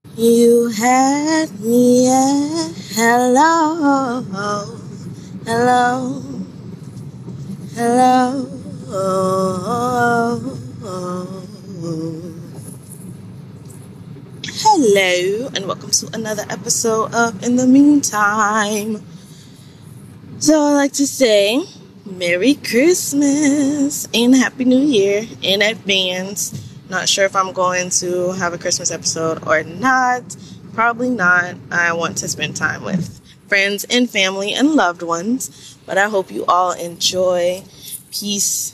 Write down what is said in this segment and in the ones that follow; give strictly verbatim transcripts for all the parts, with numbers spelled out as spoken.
You had me at hello, hello, hello. Hello, and welcome to another episode of In the Meantime. So I like to say Merry Christmas and Happy New Year in advance. Not sure if I'm going to have a Christmas episode or not. Probably not. I want to spend time with friends and family and loved ones. But I hope you all enjoy peace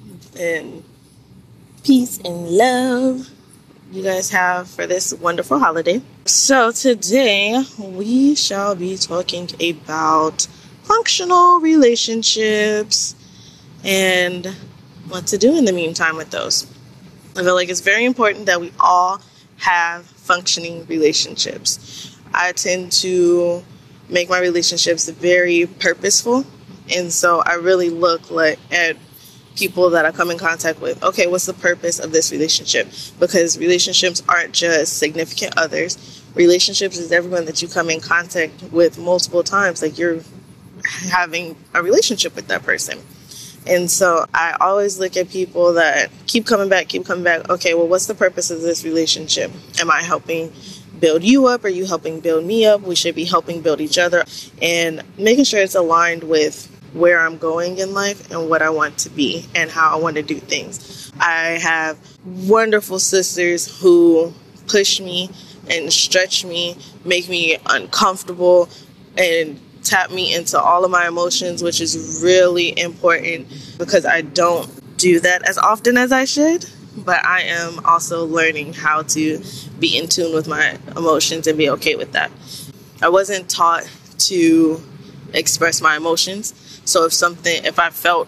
and peace and love you guys have for this wonderful holiday. So today we shall be talking about functional relationships and what to do in the meantime with those. I feel like it's very important that we all have functioning relationships. I tend to make my relationships very purposeful, and so I really look like at people that I come in contact with. Okay, what's the purpose of this relationship? Because relationships aren't just significant others. Relationships is everyone that you come in contact with multiple times. Like you're having a relationship with that person. And so I always look at people that keep coming back, keep coming back. Okay, well, what's the purpose of this relationship? Am I helping build you up? Are you helping build me up? We should be helping build each other and making sure it's aligned with where I'm going in life and what I want to be and how I want to do things. I have wonderful sisters who push me and stretch me, make me uncomfortable, and tap me into all of my emotions, which is really important because I don't do that as often as I should. But I am also learning how to be in tune with my emotions and be okay with that. I wasn't taught to express my emotions. So if something, if I felt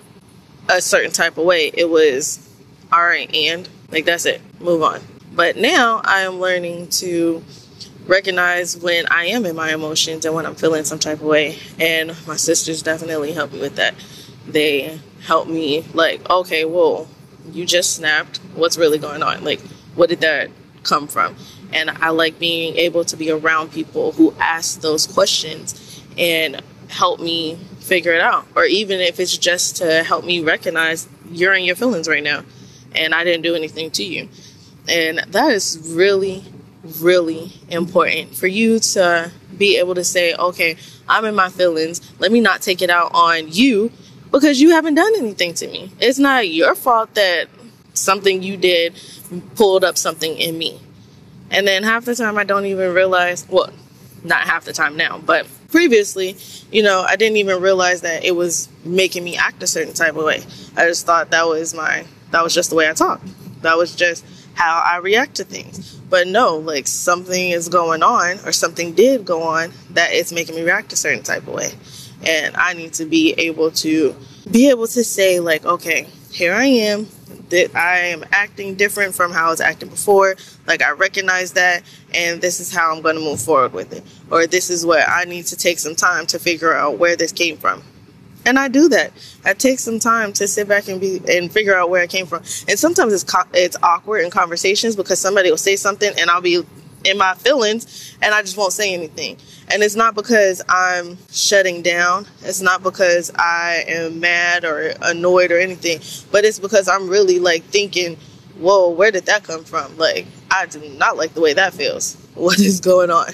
a certain type of way, it was, all right, and like, that's it, move on. But now I am learning to recognize when I am in my emotions and when I'm feeling some type of way. And my sisters definitely help me with that. They help me like, okay, whoa, you just snapped. What's really going on? Like, what did that come from? And I like being able to be around people who ask those questions and help me figure it out. Or even if it's just to help me recognize you're in your feelings right now and I didn't do anything to you. And that is really really important for you to be able to say, okay, I'm in my feelings. Let me not take it out on you because you haven't done anything to me. It's not your fault that something you did pulled up something in me. And then half the time I don't even realize, well, not half the time now, but previously, you know, I didn't even realize that it was making me act a certain type of way. I just thought that was my, that was just the way I talked. That was just how I react to things. But no, like something is going on or something did go on that it's making me react a certain type of way. And I need to be able to be able to say like, okay, here I am, that I am acting different from how I was acting before. Like I recognize that and this is how I'm going to move forward with it. Or this is what I need to take some time to figure out where this came from. And I do that. I take some time to sit back and be and figure out where it came from. And sometimes it's co- it's awkward in conversations because somebody will say something and I'll be in my feelings and I just won't say anything. And it's not because I'm shutting down. It's not because I am mad or annoyed or anything. But it's because I'm really like thinking, whoa, where did that come from? Like, I do not like the way that feels. What is going on?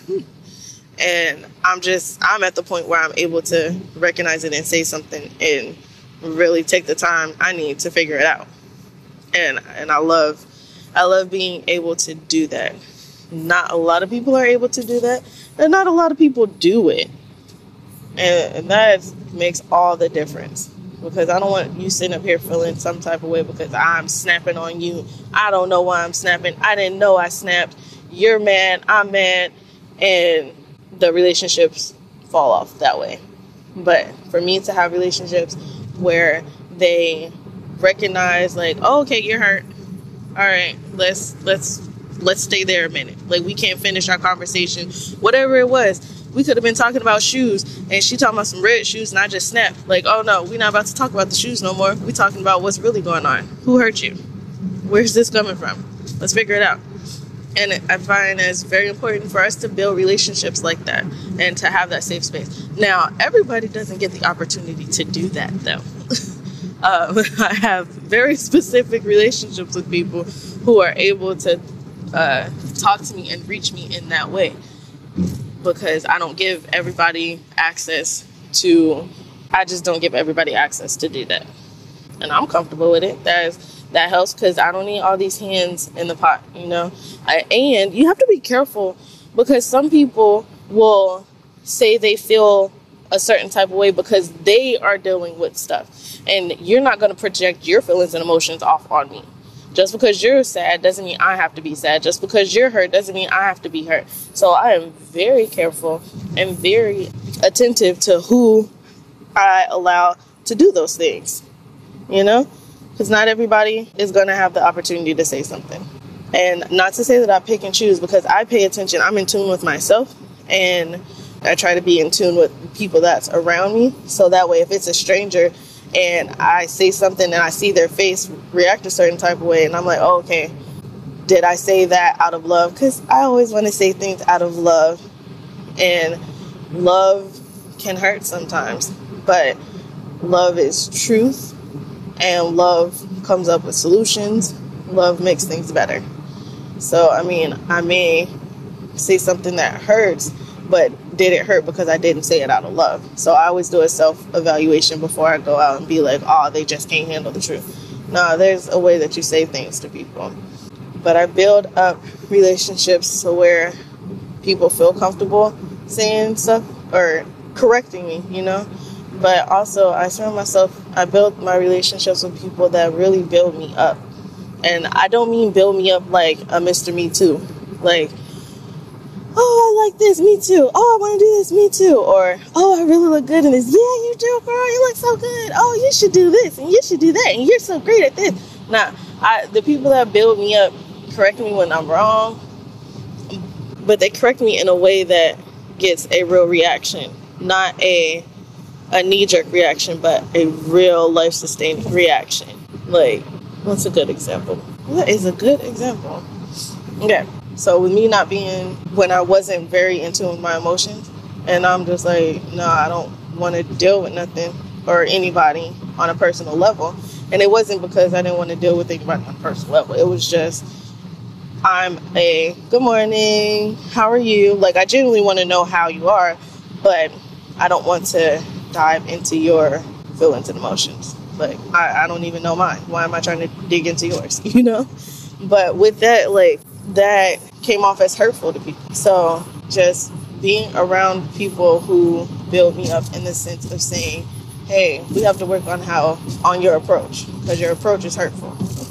And I'm just, I'm at the point where I'm able to recognize it and say something and really take the time I need to figure it out. And and I love, I love being able to do that. Not a lot of people are able to do that. And not a lot of people do it. And, and that makes all the difference. Because I don't want you sitting up here feeling some type of way because I'm snapping on you. I don't know why I'm snapping. I didn't know I snapped. You're mad. I'm mad. And the relationships fall off that way. But for me to have relationships where they recognize like, oh, okay, you're hurt. All right, let's let's let's stay there a minute. Like we can't finish our conversation. Whatever it was. We could have been talking about shoes and she talking about some red shoes and I just snapped. Like, oh no, we're not about to talk about the shoes no more. We're talking about what's really going on. Who hurt you? Where's this coming from? Let's figure it out. And I find it's very important for us to build relationships like that and to have that safe space. Now, everybody doesn't get the opportunity to do that, though. um, I have very specific relationships with people who are able to uh, talk to me and reach me in that way, because I don't give everybody access to, I just don't give everybody access to do that. And I'm comfortable with it. That is, that helps, because I don't need all these hands in the pot, you know. I, and you have to be careful, because some people will say they feel a certain type of way because they are dealing with stuff. And you're not going to project your feelings and emotions off on me. Just because you're sad doesn't mean I have to be sad. Just because you're hurt doesn't mean I have to be hurt. So I am very careful and very attentive to who I allow to do those things, you know. Because not everybody is going to have the opportunity to say something. And not to say that I pick and choose, because I pay attention. I'm in tune with myself, and I try to be in tune with people that's around me. So that way, if it's a stranger and I say something and I see their face react a certain type of way, and I'm like, oh, okay, did I say that out of love? Because I always want to say things out of love. And love can hurt sometimes, but love is truth. And love comes up with solutions. Love makes things better. So, I mean, I may say something that hurts, but did it hurt because I didn't say it out of love? So I always do a self-evaluation before I go out and be like, oh, they just can't handle the truth. No, there's a way that you say things to people. But I build up relationships so where people feel comfortable saying stuff or correcting me, you know? But also, I surround myself, I build my relationships with people that really build me up. And I don't mean build me up like a Mister Me Too. Like, oh, I like this, me too. Oh, I want to do this, me too. Or, oh, I really look good in this. Yeah, you do, girl, you look so good. Oh, you should do this, and you should do that, and you're so great at this. Nah, I, the people that build me up correct me when I'm wrong, but they correct me in a way that gets a real reaction, not a... a knee-jerk reaction, but a real life-sustaining reaction. Like, what's a good example? What is a good example? Okay, so with me not being, when I wasn't very in tune with my emotions, and I'm just like, no, I don't want to deal with nothing or anybody on a personal level. And it wasn't because I didn't want to deal with anybody on a personal level. It was just, I'm a, good morning, how are you? Like, I genuinely want to know how you are, but I don't want to dive into your feelings and emotions. Like, I, I don't even know mine. Why am I trying to dig into yours? You know? But with that, like, that came off as hurtful to people. So just being around people who build me up in the sense of saying, hey, we have to work on how, on your approach, because your approach is hurtful.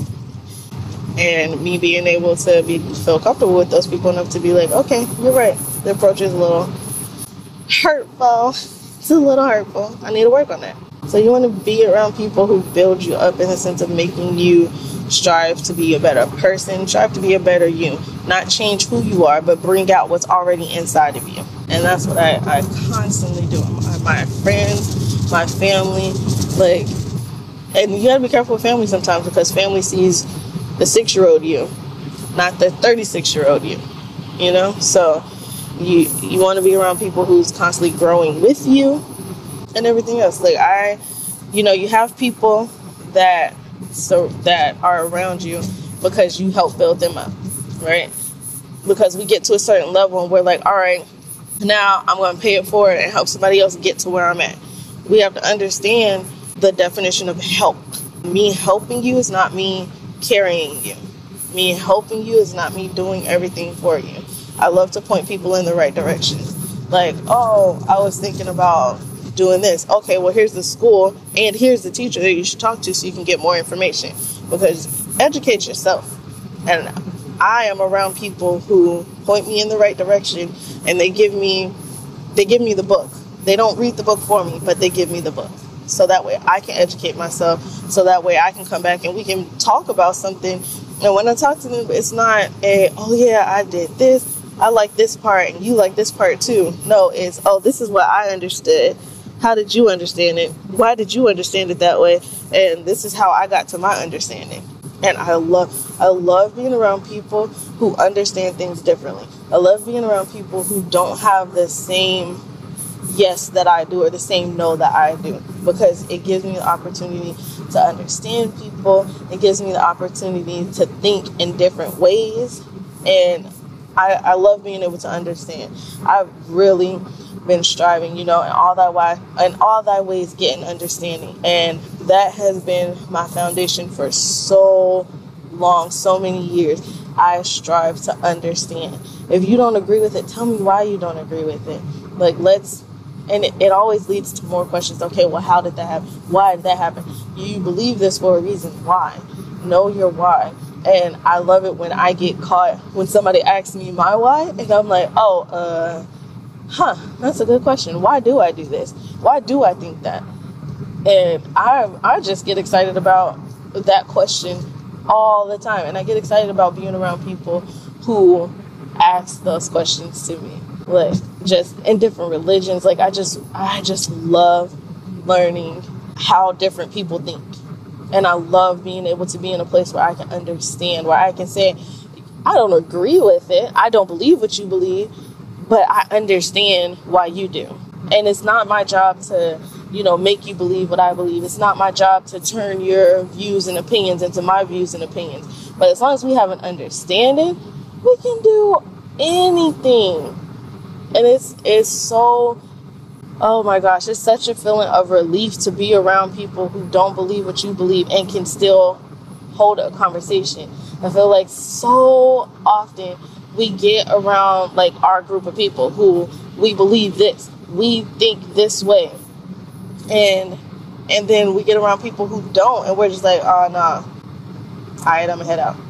And me being able to be feel comfortable with those people enough to be like, okay, you're right. The approach is a little hurtful. It's a little hurtful. I need to work on that. So you want to be around people who build you up in the sense of making you strive to be a better person, strive to be a better you. Not change who you are, but bring out what's already inside of you. And that's what I, I constantly do. My, my friends, my family, like, and you gotta be careful with family sometimes, because family sees the six-year-old you, not the thirty-six-year-old you, you know? So you you want to be around people who's constantly growing with you and everything else. Like, I, you know, you have people that so that are around you because you help build them up, right? Because we get to a certain level and we're like, all right, now I'm going to pay it forward and help somebody else get to where I'm at. We have to understand the definition of help. Me helping you is not me carrying you. Me helping you is not me doing everything for you. I love to point people in the right direction. Like, oh, I was thinking about doing this. Okay, well, here's the school and here's the teacher that you should talk to so you can get more information. Because educate yourself. And I am around people who point me in the right direction, and they give me they give me the book. They don't read the book for me, but they give me the book. So that way I can educate myself. So that way I can come back and we can talk about something. And when I talk to them, it's not a, oh yeah, I did this. I like this part and you like this part too. No, it's, oh, this is what I understood. How did you understand it? Why did you understand it that way? And this is how I got to my understanding. And I love, I love being around people who understand things differently. I love being around people who don't have the same yes that I do or the same no that I do, because it gives me the opportunity to understand people. It gives me the opportunity to think in different ways, and I, I love being able to understand. I've really been striving, you know, in all thy way, in all thy ways, getting understanding, and that has been my foundation for so long, so many years. I strive to understand. If you don't agree with it, tell me why you don't agree with it. Like, let's, and it, it always leads to more questions. Okay, well, how did that happen? Why did that happen? You believe this for a reason. Why? Know your why. And I love it when I get caught, when somebody asks me my why, and I'm like, oh, uh, huh, that's a good question. Why do I do this? Why do I think that? And I I just get excited about that question all the time. And I get excited about being around people who ask those questions to me. Like, just in different religions. Like, I just, I just love learning how different people think. And I love being able to be in a place where I can understand, where I can say, I don't agree with it. I don't believe what you believe, but I understand why you do. And it's not my job to, you know, make you believe what I believe. It's not my job to turn your views and opinions into my views and opinions. But as long as we have an understanding, we can do anything. And it's it's so, oh my gosh, it's such a feeling of relief to be around people who don't believe what you believe and can still hold a conversation. I feel like so often we get around like our group of people who we believe this, we think this way, and and then we get around people who don't, and we're just like, oh no, all right, I'm gonna head out.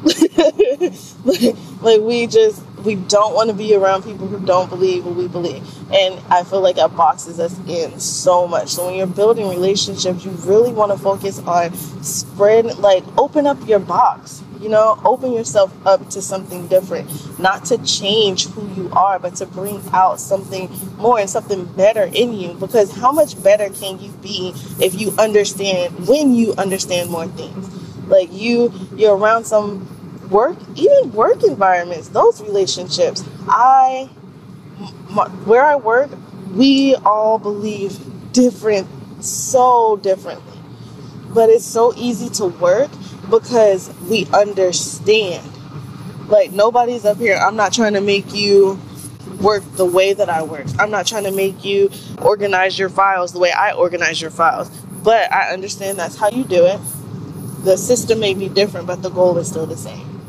like, like we just we don't want to be around people who don't believe what we believe, and I feel like that boxes us in so much. So when you're building relationships, you really want to focus on spread, like open up your box. You know, open yourself up to something different, not to change who you are, but to bring out something more and something better in you. Because how much better can you be if you understand, when you understand more things? Like you, you're around some work, even work environments, those relationships. I, my, where I work, we all believe different, so differently. But it's so easy to work because we understand. Like, nobody's up here. I'm not trying to make you work the way that I work. I'm not trying to make you organize your files the way I organize your files. But I understand that's how you do it. The system may be different, but the goal is still the same.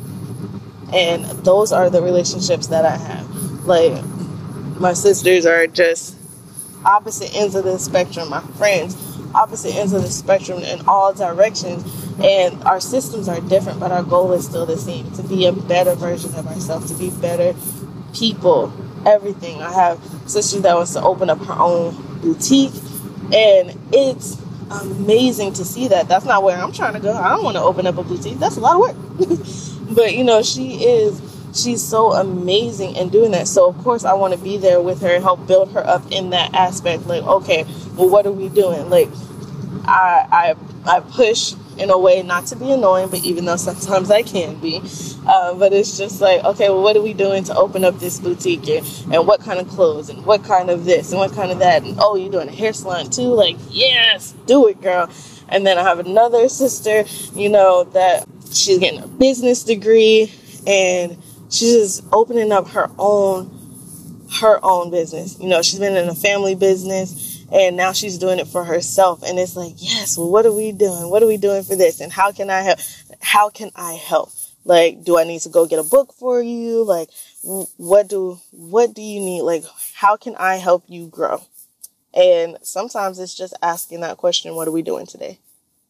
And those are the relationships that I have. Like, my sisters are just opposite ends of the spectrum. My friends, opposite ends of the spectrum in all directions. And our systems are different, but our goal is still the same. To be a better version of ourselves, to be better people, everything. I have a sister that wants to open up her own boutique, and it's amazing to see that. That's not where I'm trying to go. I don't want to open up a boutique. That's a lot of work. But, you know, she is, she's so amazing in doing that. So, of course, I want to be there with her and help build her up in that aspect. Like, okay, well, what are we doing? Like, I, I, I push in a way not to be annoying, but even though sometimes I can be, uh, but it's just like, okay, well, what are we doing to open up this boutique, and, and what kind of clothes, and what kind of this, and what kind of that, and oh, you're doing a hair salon too? Like, yes, do it, girl. And then I have another sister, you know, that she's getting a business degree, and she's just opening up her own, her own business. You know, she's been in a family business, and now she's doing it for herself. And it's like, yes, well, what are we doing? What are we doing for this? And how can I help? How can I help? Like, do I need to go get a book for you? Like, what do, what do you need? Like, how can I help you grow? And sometimes it's just asking that question, what are we doing today?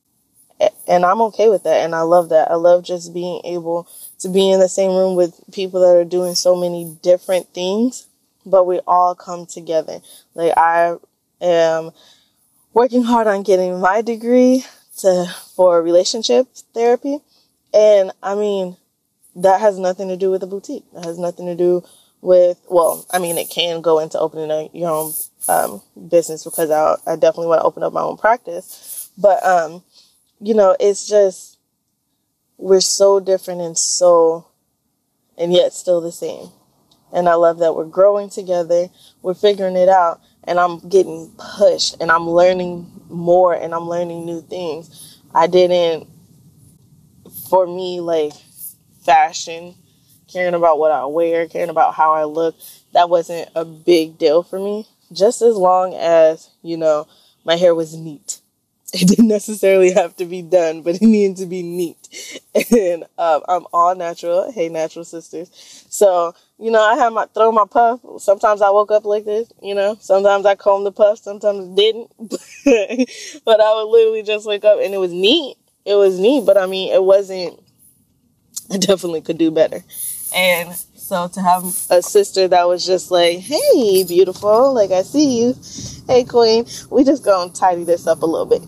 And I'm okay with that. And I love that. I love just being able to be in the same room with people that are doing so many different things, but we all come together. Like, I am working hard on getting my degree to for relationship therapy. And I mean, that has nothing to do with the boutique. That has nothing to do with, well, I mean, it can go into opening a, your own um, business, because I, I definitely want to open up my own practice. But, um, you know, it's just, we're so different and so, and yet still the same. And I love that we're growing together, we're figuring it out, and I'm getting pushed, and I'm learning more, and I'm learning new things. I didn't, for me, like, fashion, caring about what I wear, caring about how I look, that wasn't a big deal for me. Just as long as, you know, my hair was neat. It didn't necessarily have to be done, but it needed to be neat. And um, I'm all natural. Hey, natural sisters. So, you know, I had my, throw my puff. Sometimes I woke up like this, you know. Sometimes I combed the puff. Sometimes it didn't. But I would literally just wake up and it was neat. It was neat, but I mean, it wasn't, I definitely could do better. And so to have a sister that was just like, hey, beautiful, like, I see you. Hey, queen, we just gonna tidy this up a little bit.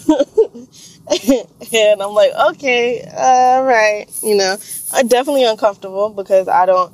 And I'm like, okay, all right. You know, I'm definitely uncomfortable because I don't,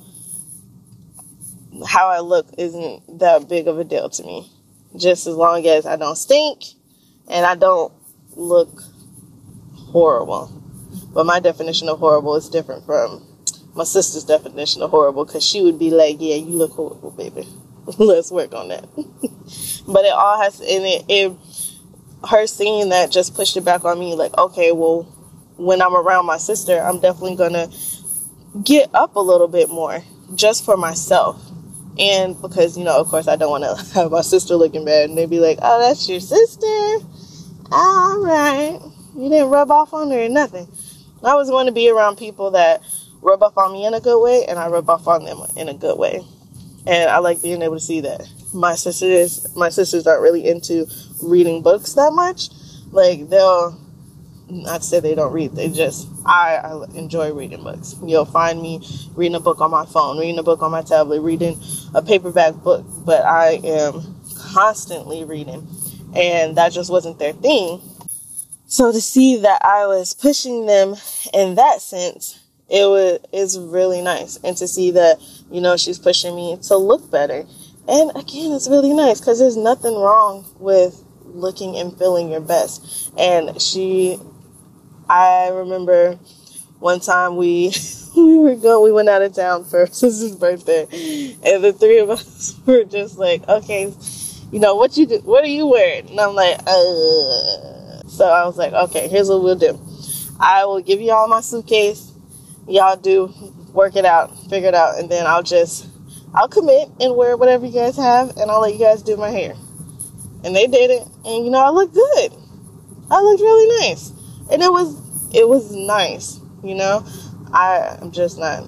how I look isn't that big of a deal to me. Just as long as I don't stink and I don't look horrible. But my definition of horrible is different from my sister's definition of horrible, because she would be like, yeah, you look horrible, baby. Let's work on that. But it all has, and it, it, her seeing that just pushed it back on me, like, okay, well, when I'm around my sister, I'm definitely going to get up a little bit more just for myself. And because, you know, of course, I don't want to have my sister looking bad, and they'd be like, oh, that's your sister? All right. You didn't rub off on her or nothing. I always want to be around people that rub off on me in a good way, and I rub off on them in a good way. And I like being able to see that. My sisters, my sisters aren't really into reading books that much. Like, they'll, not say they don't read, they just, I, I enjoy reading books. You'll find me reading a book on my phone, reading a book on my tablet, reading a paperback book, but I am constantly reading. And that just wasn't their thing. So to see that I was pushing them in that sense, it was is really nice. And to see that, you know, she's pushing me to look better. And again, it's really nice because there's nothing wrong with looking and feeling your best. And she, I remember one time we we were going, we went out of town for sister's birthday, and the three of us were just like, okay, you know, what you do, what are you wearing? And I'm like, uh. So I was like, okay, here's what we'll do. I will give you all my suitcase. Y'all do work it out, figure it out, and then I'll just, I'll commit and wear whatever you guys have, and I'll let you guys do my hair. And they did it, and you know, I looked good. I looked really nice. And it was, it was nice, you know. I, I'm just not,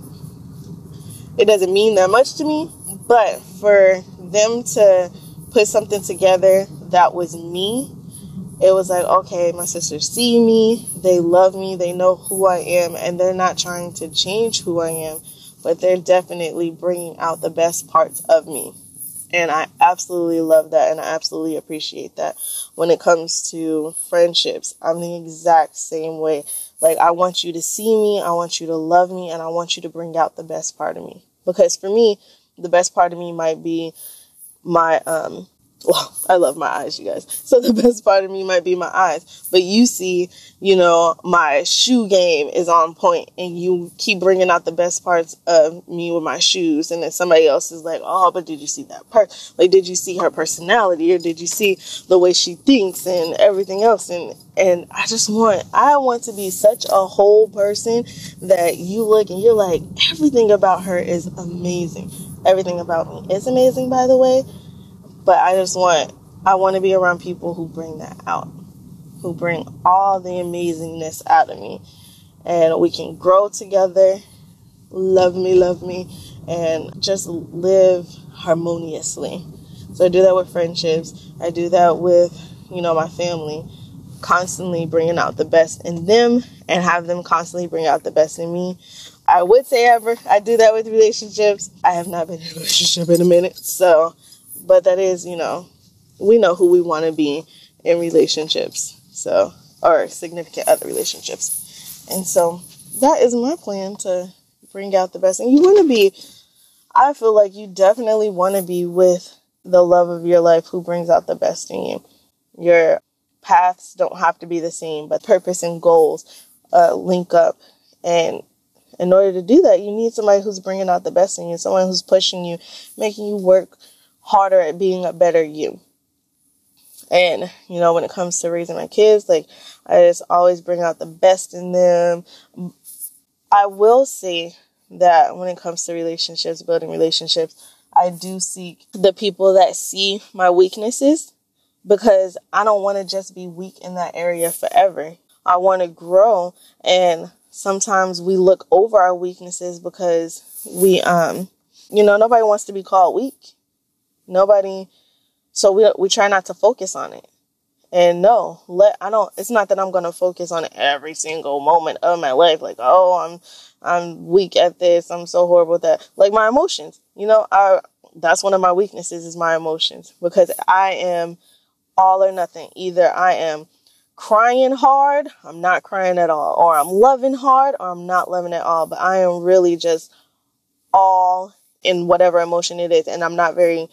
it doesn't mean that much to me, but for them to put something together that was me, it was like, okay, my sisters see me, they love me, they know who I am, and they're not trying to change who I am, but they're definitely bringing out the best parts of me. And I absolutely love that, and I absolutely appreciate that. When it comes to friendships, I'm the exact same way. Like, I want you to see me, I want you to love me, and I want you to bring out the best part of me. Because for me, the best part of me might be my, um, well, I love my eyes, you guys. So the best part of me might be my eyes. But you see, you know, my shoe game is on point, and you keep bringing out the best parts of me with my shoes. And then somebody else is like, oh, but did you see that part? Like, did you see her personality, or did you see the way she thinks and everything else? And, and I just want, I want to be such a whole person that you look and you're like, everything about her is amazing. Everything about me is amazing, by the way. But I just want, I want to be around people who bring that out, who bring all the amazingness out of me. And we can grow together, love me, love me, and just live harmoniously. So I do that with friendships. I do that with, you know, my family, constantly bringing out the best in them and have them constantly bring out the best in me. I would say ever, I do that with relationships. I have not been in a relationship in a minute, so... But that is, you know, we know who we want to be in relationships, so, or significant other relationships. And so that is my plan, to bring out the best. And you want to be, I feel like you definitely want to be with the love of your life who brings out the best in you. Your paths don't have to be the same, but purpose and goals uh, link up. And in order to do that, you need somebody who's bringing out the best in you, someone who's pushing you, making you work harder at being a better you. And, you know, when it comes to raising my kids, like, I just always bring out the best in them. I will say that when it comes to relationships, building relationships, I do seek the people that see my weaknesses, because I don't want to just be weak in that area forever. I want to grow, and sometimes we look over our weaknesses because we, um, you know, nobody wants to be called weak. Nobody. So we we try not to focus on it. And no, let I don't. It's not that I'm going to focus on every single moment of my life. Like, oh, I'm I'm weak at this. I'm so horrible at that. Like, my emotions. You know, I that's one of my weaknesses, is my emotions, because I am all or nothing. Either I am crying hard, I'm not crying at all, or I'm loving hard, or I'm not loving at all. But I am really just all in whatever emotion it is, and I'm not very.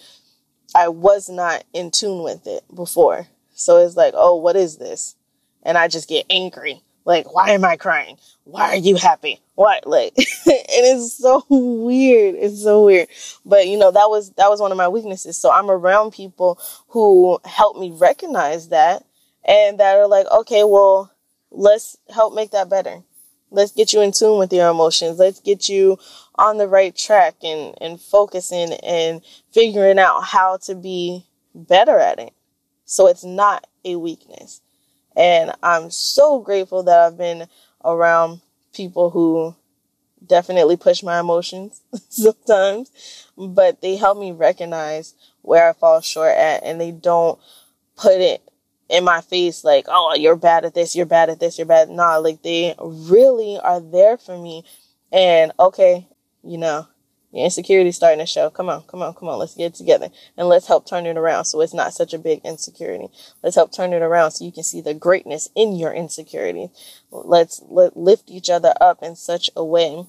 I was not in tune with it before. So it's like, oh, what is this? And I just get angry. Like, why am I crying? Why are you happy? What? Like, and it's so weird. It's so weird. But, you know, that was, that was one of my weaknesses. So I'm around people who help me recognize that, and that are like, okay, well, let's help make that better. Let's get you in tune with your emotions. Let's get you on the right track and, and focusing and figuring out how to be better at it, so it's not a weakness. And I'm so grateful that I've been around people who definitely push my emotions sometimes, but they help me recognize where I fall short at, and they don't put it in my face like, oh, you're bad at this, you're bad at this, you're bad. Nah, like, they really are there for me. And okay, you know, your insecurity's starting to show. Come on, come on, come on. Let's get it together, and let's help turn it around so it's not such a big insecurity. Let's help turn it around so you can see the greatness in your insecurity. Let's let, lift each other up in such a way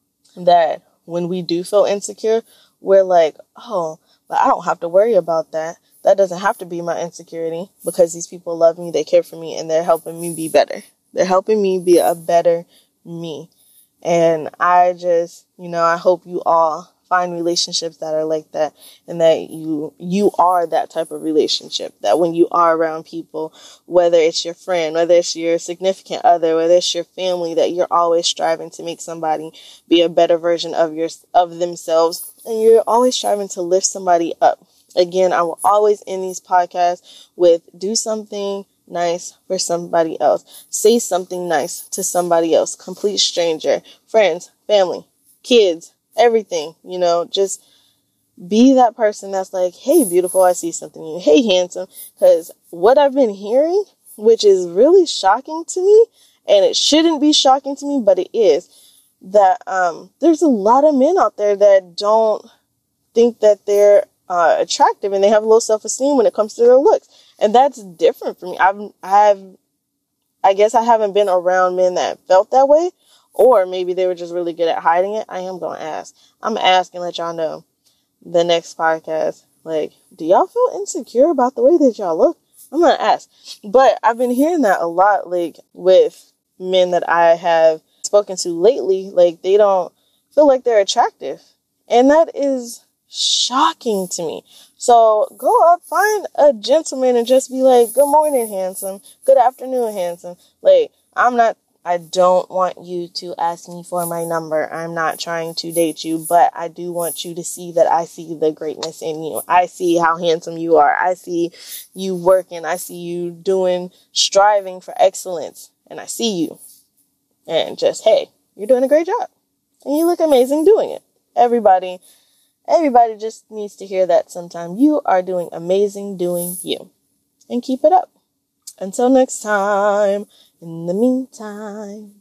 that when we do feel insecure, we're like, oh, but I don't have to worry about that. That doesn't have to be my insecurity, because these people love me, they care for me, and they're helping me be better. They're helping me be a better me. And I just, you know, I hope you all find relationships that are like that, and that you, you are that type of relationship, that when you are around people, whether it's your friend, whether it's your significant other, whether it's your family, that you're always striving to make somebody be a better version of your, of themselves. And you're always striving to lift somebody up. Again, I will always end these podcasts with, do something nice for somebody else. Say something nice to somebody else. Complete stranger, friends, family, kids, everything. You know, just be that person that's like, hey, beautiful, I see something in you. Hey, handsome. Because what I've been hearing, which is really shocking to me, and it shouldn't be shocking to me, but it is, that um, there's a lot of men out there that don't think that they're uh, attractive, and they have low self-esteem when it comes to their looks. And that's different for me. I've, I've, I guess I haven't been around men that felt that way, or maybe they were just really good at hiding it. I am going to ask. I'm going to ask and let y'all know the next podcast. Like, do y'all feel insecure about the way that y'all look? I'm going to ask. But I've been hearing that a lot, like, with men that I have spoken to lately. Like, they don't feel like they're attractive. And that is shocking to me. So go up, find a gentleman, and just be like, good morning, handsome. Good afternoon, handsome. Like, I'm not, I don't want you to ask me for my number. I'm not trying to date you, but I do want you to see that I see the greatness in you. I see how handsome you are. I see you working. I see you doing, striving for excellence. And I see you. And just, hey, you're doing a great job. And you look amazing doing it. Everybody Everybody just needs to hear that sometime. You are doing amazing doing you. And keep it up. Until next time, in the meantime.